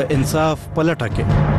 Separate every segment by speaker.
Speaker 1: د انصاف په لټه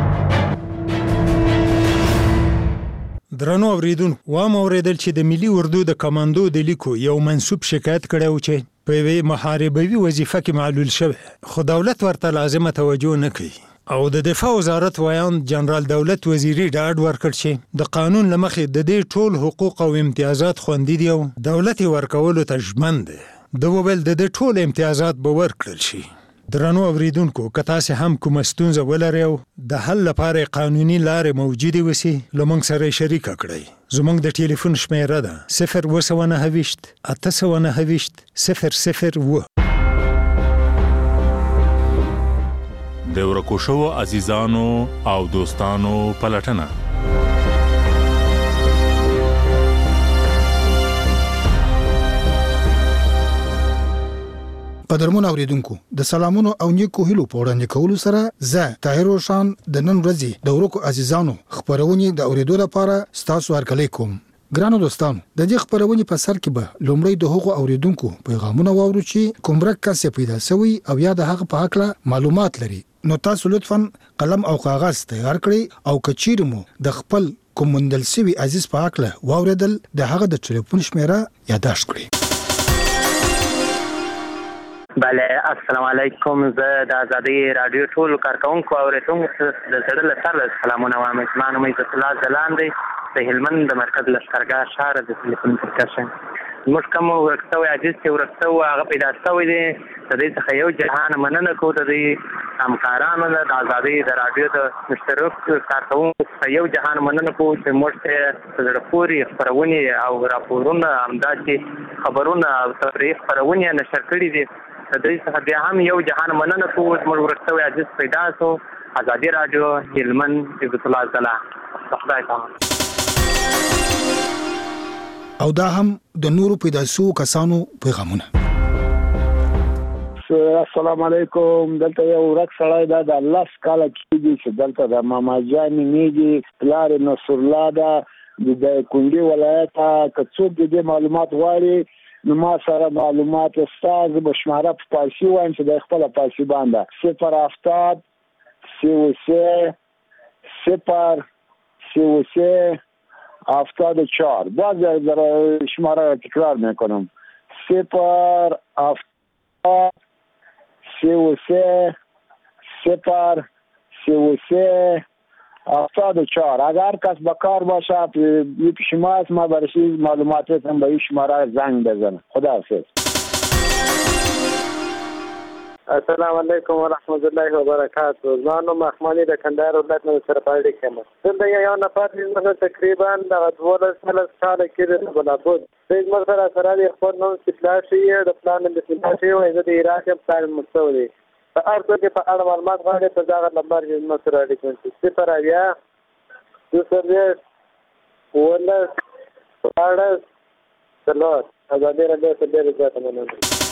Speaker 1: کې.
Speaker 2: درنو اوریدونکو، وام اوریدل چې د ملي اردو د کمانډو د لیکو یو منسوب شکایت کړی و چې په یوې محاربوي وظیفه کې معلول شوی، خو دولت ورته لازمه توجه نه کوي. او د دفاع وزارت وایان جنرال دولت وزیری ډاډ ورکړ چې د قانون له مخې د دې ټول حقوق او امتیازات خوندي دي او دولت ورکولو ته ژمن دی. د وویل د دې ټول امتیازات به ورکړل شي. درنو اوریدونکو، که تاسې هم کومه ستونزه ولرئ او د حل لپاره قانوني لارې موجودې وسي، له موږ سره یې شریکه کړئ. زموږ د ټلیفون شمیره ده 029 829 002.
Speaker 3: د ورکو شوو عزیزانو او دوستانو پلټنه.
Speaker 4: قدرمن اوریدونکو، د سلامونو او نیکو هیلو په وړاندې کولو سره زه طاهر روشان د نن ورځې د ورکو عزیزانو خبرونه د اوریدو لپاره ستاسو هرکلی کوم. ګرانو دوستانو، د دې خبرونه په سر کې به لومړی د هغو اوریدونکو پیغامونه واورو چې کوم رکاس پیدا شوی او یا د هغه په حق معلومات لري. نو تاسو لطفاً قلم او کاغذ تیار کړئ او کچیر مو د خپل کوم مندل سوي عزیز په حق واوریدل د هغه د ټلیفون شمیره یادداشت کړئ.
Speaker 5: بله، السلام علیکم. زه د آزادۍ رادیو ټول کارکونکو او اوریدونکو د زړه له تله سلامونه وایم. زما نوم عزت الله ځلاند دی، د هلمند د مرکز لښکرګاه ښار د ټلیفون پرکشن. زموږ کوم ورک شوی عزیز چې ورک شوی هغه پیدا شوی دی، د دې څخه یو جهان مننه کوو د دې همکارانو د آزادۍ د رادیو د مشترک کارکونکو څخه یو جهان مننه کوو چې موږ ته په زړه پورې خپرونې او راپورونه همداسې خبرونه او تفریح خپرونې نشر کړي دي. د دې څخه بیا هم یو جهان مننه کوو. زموږ ورک شوی عزیز پیدا شو. آزادۍ رادیو هلمند، عزت الله ځلا. خدای پامان.
Speaker 4: او دا هم د نورو پیدا شوو کسانو پیغامونه.
Speaker 6: السلام علیکم. دلته یو ورک سړی دا د الله سکاله کېږي چې دلته د ماما جان میږي پلار نصر الله دا د کونډې ولایت که څوک د دې معلومات غواړي نو ما سره معلومات استاد بشماره په پارسی وایم چې د خپل پارسی باندې 070 074 باز در شماره تکرار میکنم 070 074. اگر کس بکار باشه پیش ما است، ما برای معلوماتت هم به این شماره زنگ بزنم. خدا حافظ.
Speaker 7: السلام علیکم و رحمت الله و برکاته. زانو مخمانی د کندهار ولایت نه سره پاتې کوم. دلته یو نفر مثلا تقریبا د 12 سال کې د بلابود د مثلا سره د خپل نوم سپلاشي د پلان د سپلاشي او د عراق په پلان مستوي په ارزو کې په اړه معلومات غواړي په ځای نمبر یې مسره لیکل شي 0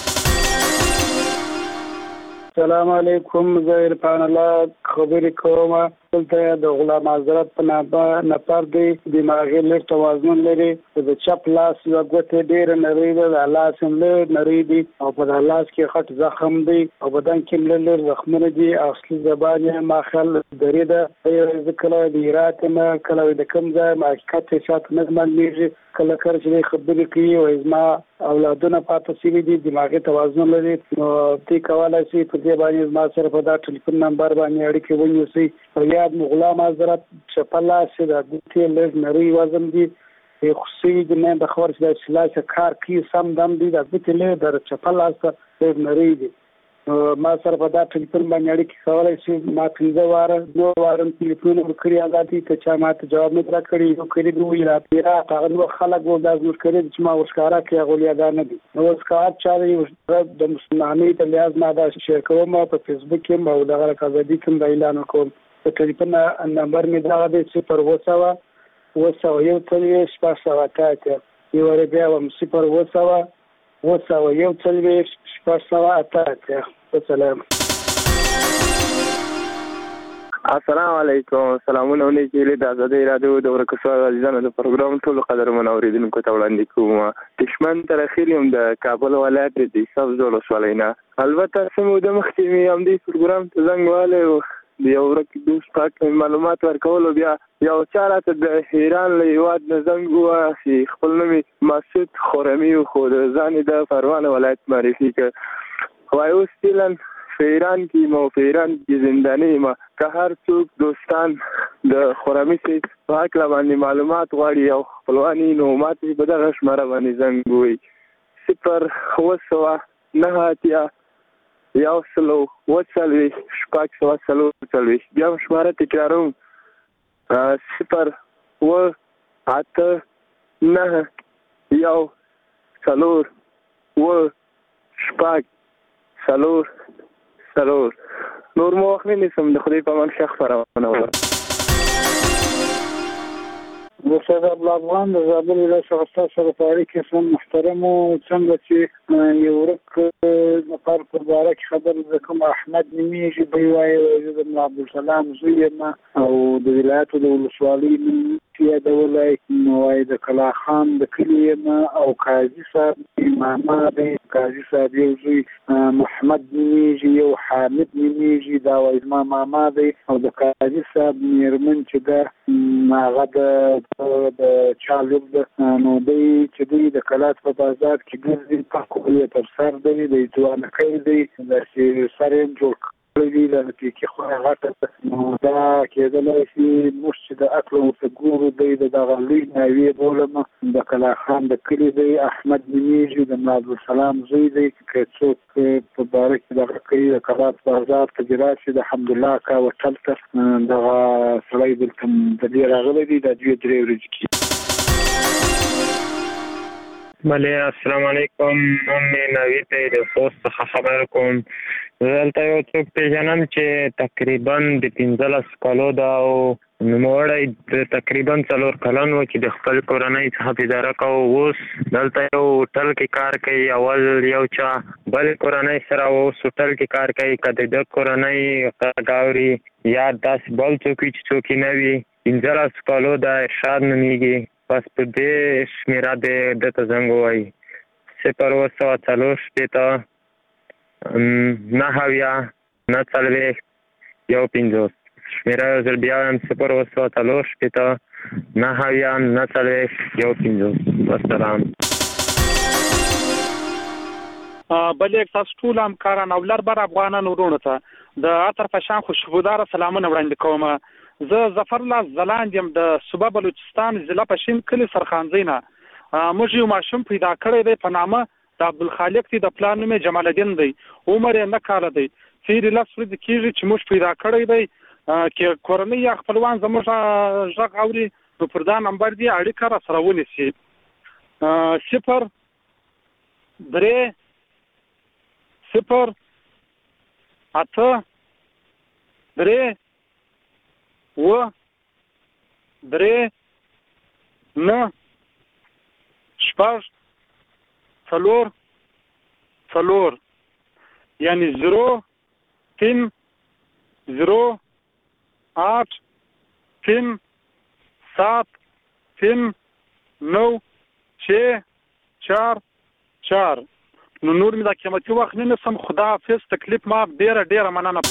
Speaker 6: السلام علیکم. زه عرفان الله خبرې کوم. دلته د غلام حضرت په نفر دی، دماغي لږ توازن لري، د چپ لاس یو ګوته ډېر نری ده، د لاس هم لږ نری دي او په لاس کې خټ زخم دی او بدن کې لږ زخمونه دي. اصلي زبان یې ماخل درې ده. ذکر د هرات نه کله د کوم ځای حقیقت شات نه معلومیږي. کله کله چې خبرې کوي او زما اولادونه پاتې شوي دي، دماغي توازن لري، نو تی کولای شي په دې باندې ما سره په دا ټلیفون نمبر باندې اړیکه ونیسي. یاد غلام حضرت چپلا سي د دې لږ نری وزن دي، خصوصي د نه د خبر چې د سلاشه کار کوي سم دم دي، د دې له در چپلا سره نری دي. ما سره په دا ټلیفون باندې اړیکه کولای شي. ما 15 واره نو وارم ټلیفون ورکړی آزادي ته چا ماته جواب نه راکړي. یو کړي دوی را پیرا هغه خلک وو د ازمر کړي چې ما ورښکارا کې غولیا دا نه دي. نو ورښکار چاري د مسلمانۍ ته لیاز ما دا شیر کوم په فیسبوک کې او دغه آزادي کوم د اعلان کوم. په ټلیفون نمبر می دا دی 0 یو تلوي شپږ اته یو بیا هم 0 یو تلوي شپږ اته. السلام.
Speaker 7: السلام علیکم. سلامونه علیکم. د آزادۍ رادیو د ورکو شوو عزیزانو د پروګرام ټول قدرمن اوریدونکو ته وړاندې کوم. دشمن تر اخیریم د کابل ولایت د سبز ولسوالۍ نه. البته سمو د مخکې هم دې پروګرام ته زنګ والي د یو ورک دوست پاک معلومات ورکولو بیا یو چا راته د ایران له هېواد نه زنګ ووهه چې خپل نوم یې مسعود خرمي و خو د ځان یې د پروان ولایت معرفي کړ وایي اوس فعلا په ایران کې یم او په ایران کې زنداني یم که هر څوک دوستان د خرمي صاحب په هکله باندې معلومات غواړي او خپلوان یې نو ماته په دغه شمېره باندې زنګ ووهي 0 9 بیا شماره تکراروم 0 8 9 نور مو وخت نه نیسم د خدای په امان ښه خپرونه وکړه
Speaker 6: استاد افغان د زابل ولایت څخه سره په اړیکه کې محترم څنګه چې یو ورک د پار په اړه کې خبر د کوم احمد نمیږي به وایي د عبدالسلام زوی او د ولایت د ولسوالۍ چې د ولایت نو د کلا خان د کلی او قاضي صاحب امام دی قاضي صاحب یو زوی محمد نمیږي یو حامد نمیږي دا وایي ماما دی او د قاضي صاحب میرمن چې دا هغه د چالب نو دی چې دی د کلات په بازار کې ګرځي پاکولې تر سر دی د ځوان کوي دی د سره جوړ کړی د کې خو هغه نو دا کېدل شي مش د اکل او څګورو دی د غلي نوی بولم د کلا خان د کلی دی احمد نمیږي د عبدالسلام زوی دی چې څوک په باره کې د کوي د کلات بازار ته ګرځي د الحمدلله کا وټلته د سړی دلته د دې راغلي دی د دوی درې ورځې کې
Speaker 8: بله السلام علیکم مې نوید دی د خوست څخه خبر کوم دلته یو څوک پیژنم چې تقریبا د 15 کالو ده او نوموړی د تقریبا 4 کلن و چې د خپل کورنۍ څخه اداره کوو اوس دلته یو هوټل کې کار کوي اول یو چا بل کورنۍ سره اوس هوټل کې کار کوي که د کورنۍ غاوري یا داسې بل څوک چې څوک نه وي 15 کالو ده ارشاد نومیږي پس په دې شمیره د ته زنګ ووایي 0 4 9 40 50 شمیره یو ځل بیا وایم 0 4 9 40 50 والسلام
Speaker 9: بلې تاسو ټول همکاران او لربر افغانان ورونو ته د عطر فشان خوشبودار سلامونه وړاندې کوم زه ظفر الله زلاند یم د صوبه بلوچستان ضلع پښین کلی سرخانزینه موږ یو ماشوم پیدا کړی دی په نامه د عبدالخالق دی د پلان نوم جمال الدین دی عمر یې 9 کاله دی چې لاس ورځ کېږي چې موږ پیدا کړی دی کې کورنۍ یا خپلوان زموږ غږ اوري نو پر دا نمبر دی اړیکه را سره ونیسي 0 3 0 8 3 3 9 4 یعنی 0 3 0 8 3 7 3 9 6 4 نو نور مې دا قیمتي وخت نه نسم خدا حافظ تکلیف ما ډیره مننه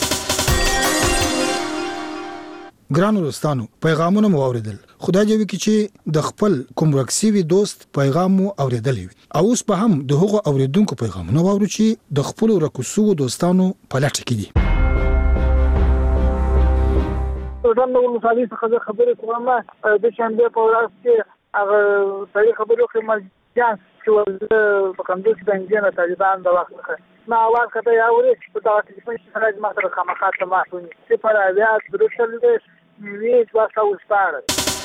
Speaker 4: ګرانو دوستانو پیغامونه مو اوریدل خدای دې وکړي چې د خپل کوم ورکسیوي دوست پیغام مو اوریدل وي او اوس په هم د هغو اوریدونکو پیغامونه واورو چې د خپل ورکسو دوستانو په لټه کې دي
Speaker 6: ټول نو مصالحې څخه خبرې کوم د شنبه په ورځ کې هغه صحیح خبرو کې مرجان چې په کوم ځای باندې نه طالبان د وخت ما اول کته یا ورې په دا ټلیفون سره ما سره خامخات ما شونی چې پر اویات بروسل دې ویټ واسه وستاره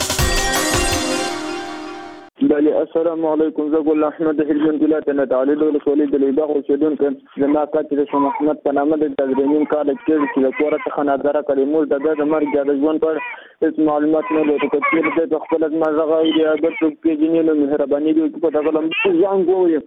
Speaker 7: بله السلام علیکم زګل احمد هلمند ولایت نه تعالی د ولید لیباغ اوسیدون کې زما کاته د محمد په نامه د تدریمین کال کې د کور څخه نظر کړی مول د مرګ د ژوند پر هیڅ معلومات نه لري چې د خپل مزغه دی د څوک پیژنې له مهرباني دی په دغه لم ځان ګوي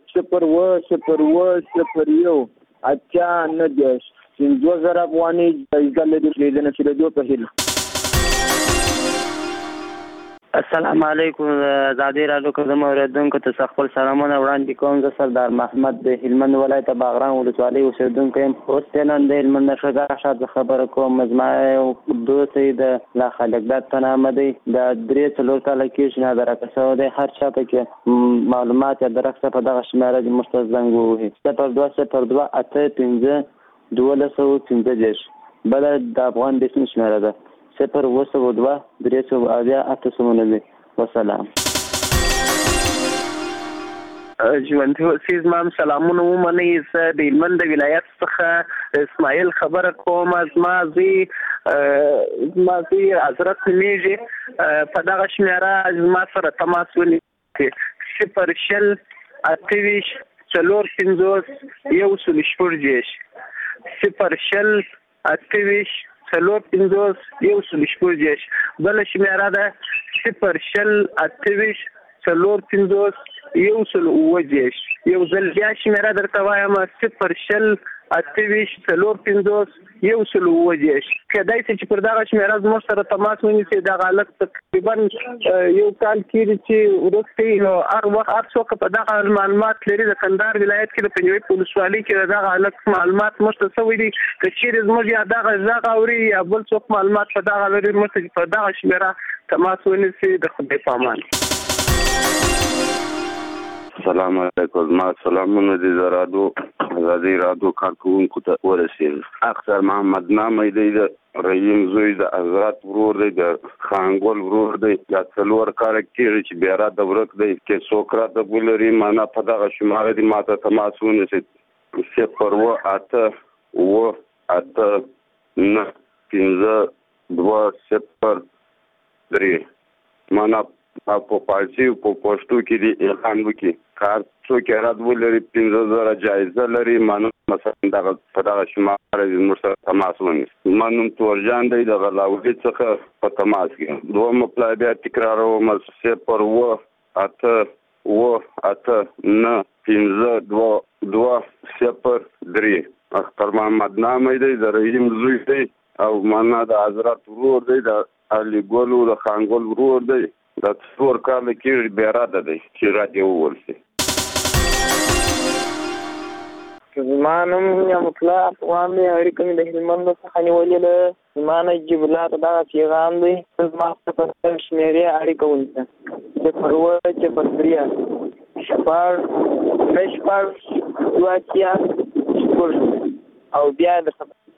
Speaker 7: صفر یو اچا نه دیش 2000 افغاني د دې لیدنه چې د دوه په هیله
Speaker 5: السلام علیکم. ازادي راډیو کوم اوریدونکو ته خپل سلامونه وړاندې کوم. زه سردار محمد د هلمند ولایت باغران ولسوالۍ اوسیدونکی یم. اوس نن د هلمند ښه شاد خبره کوم. زما یو دوست د لا خالقداد په نامه دی. د 3-4 کاله کې چې نه درکسو دی. هر چا پکې معلومات درکسه په دغه شمیره د مستزنګ ووهي 0202 85 1215. بل د افغان د شمیره ده 02 308 وسلام. ژوندي اوسئ. زما سلامونه ومنئ. زه د هلمند ولایت څخه اسماعیل خبره کوم. زما زوی حضرت نومیږي. په دغه شمیره زما سره تماس ونیسئ 0 28 450 114 0 28 450 114. بل شمیره ده 0 28 450 114. یو ځل بیا شمیره درته وایم 0 28 450 114. کېدای شي چې پر دغه شمیره زموږ سره تماس ونیسئ. دغه هلک تقریبا یو کال کېږي چې وروسته نو هر وخت هر څوک په دغه معلومات لري. د کندهار ولایت کې د پنجوي په ولسوالۍ کې د دغه هلک معلومات موږ ته شوي دي. که چیرې زموږ یا دغه غږ اوري یا بل څوک معلومات په دغه لري موږ ته په دغه شمیره تماس ونیسئ. د خدای په امان.
Speaker 10: السلام علیکم. ما سلامونه دي زرادو ازادي رادیو کارکونکو ته ورسېږي. اختر محمد نامه دی. د رحیم زوی د حضرت ورور دی. د خانګول ورور دی. د 4 کاله کېږي چې بیا را د ورک دی. کې څوک را د بولري معنا په دغه شماره دي. ماته تماس ونیسئ 0 معنا په پارسي په پښتو کې دی اعلان وکړي. کار څوک رات ولري 15000 جایزه لري. معنا مثلا دغه په دغه شماره موږ سره تماس ونیسئ. منم تورجان دی د غلاوي څخه په تماس کې. دوه مپلای بیا تکراروم 0 8 9 5 2 0 اختر محمد نامه دی. د رحیم زوی دی او معنا د حضرت ورور دی. د علي ګل د خانګول ورور دی. د 4 کاله کې بیا را ده دی چې را دی وولسي.
Speaker 5: زما نوم یم مطلع افغان دی. اړیکه مې د هلمند څخه نیولې ده. زما نه جیب الله ته دغه پیغام دی. زما څخه په شمیرې اړیکه ونیسه 0 او بیا د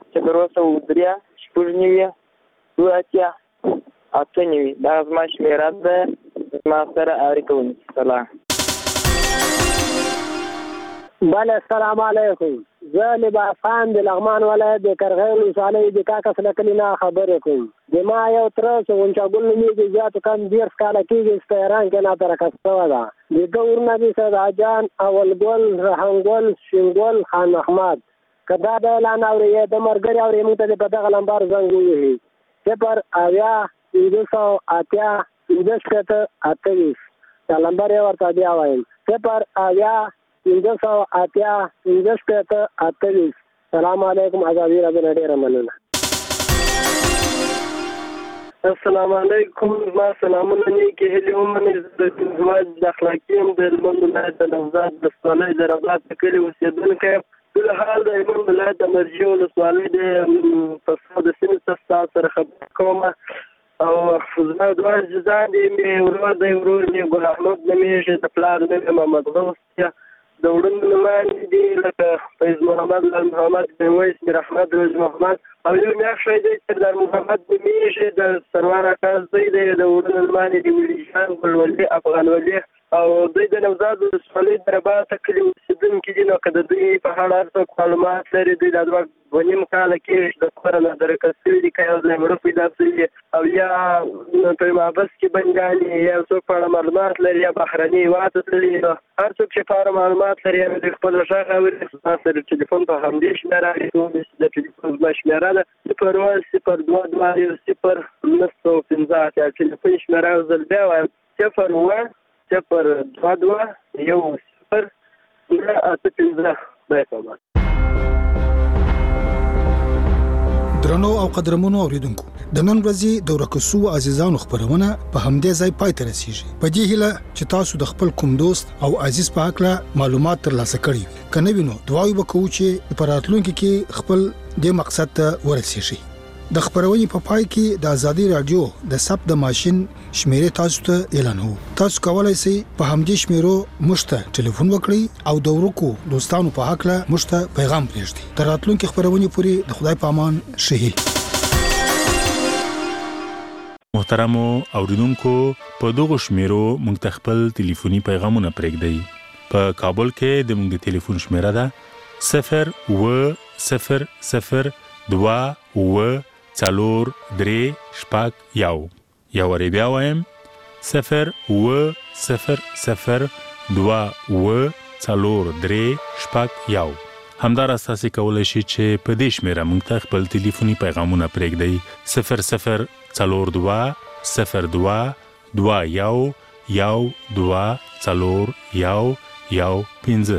Speaker 5: 0 دا زما شمیره ده. زما سره اړیکه ونیسه. سلام.
Speaker 11: بله السلام علیکم. زه لباس خان د لغمان ولایت د کرغی ولسوالۍ د کاکس له کلي نه خبرې کوم. د ما یو تره چې غونچاګل نومېږي زیاتو کم 10 کاله کېږي چې په ایران کې نه ترکه شوی ده. د ده ورونه دي سیدجان، اولګل، رحمګل، شینګل، خان محمد. که دا د اعلان اوري د ملګري اوري موږ ته په دغه لمبر زنګ ووهي 0 508 1528. دا لمبر یې ورته بیا وایم 0 508 1528. سلام علیکم. ازادي راډیو نه ډېره مننه.
Speaker 12: السلام علیکم. ما سلامونه نیکې هیلې ومنئ. د زواج د اخلاقي یم د هلمند ولایت د نوزاد د ولسوالۍ د رباط د کلي اوسېدونکی یم. فلحال د هلمند ولایت د مرجع ولسوالۍ د پسو د سیمې څخه تاسو سره خبرې کوم. او زما دوه اجزان دي. مې ورور دی. ورور مې ګل احمد نومېږي. د پلار نوم یې محمد غوث دی. د وړوند نومان دي لکه فیض محمد، لال محمد، ویس، میر احمد، روز محمد. او یو میاشت دی سردار محمد نومېږي. د سروار اکاز دی. د وړوند نومان دي ولی جان، ګل ولي، افغان ولي. او دوی د نوزاد ولسوالۍ د رباط کلي اوسېدونکي دي. نو که د دوی په اړه هر څوک معلومات لري، دوی د 2.5 کاله کې د کوره نه درکه شوي دي. که یو ځای مړه پیدا شوي او یا په محبس کې بندیان دي، یا څوک په اړه معلومات لري، یا بهرني هېواد ته تللي. نو هر څوک چې په اړه معلومات لري د خپل غږ اوري ما سره د ټلیفون په همدې شمېره اړیکه د ټلیفون زما شمېره ده 0 0 915 ټلیفون شمېره یو ځل بیا وایم 0 0 2 1 0
Speaker 4: درنو او قدرمنو اوریدونکو د نن ورځې د ورکسو عزیزانو خبرونه په همدې ځای پای ته رسیږي. په دې هیله چې تاسو د خپل کوم دوست او عزیز په اړه معلومات ترلاسه کړئ. کنه وینو دعا وکړو چې په راتلونکي کې خپل د مقصد ته ورسیږي. د خبرونې په پای کې د ازادي رادیو د ثبت د ماشين شمیره تاسو ته اعلانو. تاسو کولای شئ په همدې شمیرو مشته ټلیفون وکړئ او د ورکو دوستانو په حق له مشته پیغام پرېږدئ. تر راتلونکي خبرونې پورې د خدای په امان شئ.
Speaker 3: محترمو اوریدونکو په دغه شمیرو موږ خپل ټلیفوني پیغامونه پرېږدئ. په کابل کې د موږ ټلیفون شمیره ده 02002 څلور درې شپږ یو وری بیا وایم 02002 څلور درې شپږ یو. همدارس تاسو کولای شئ چې په دې شمیره موږ ته خپل ټلیفوني پیغامونه پرېږدئ 0022122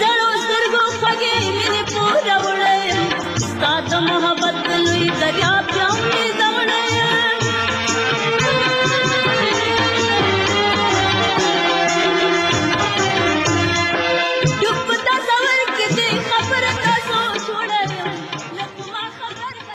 Speaker 13: मोहब्बत लुई दरिया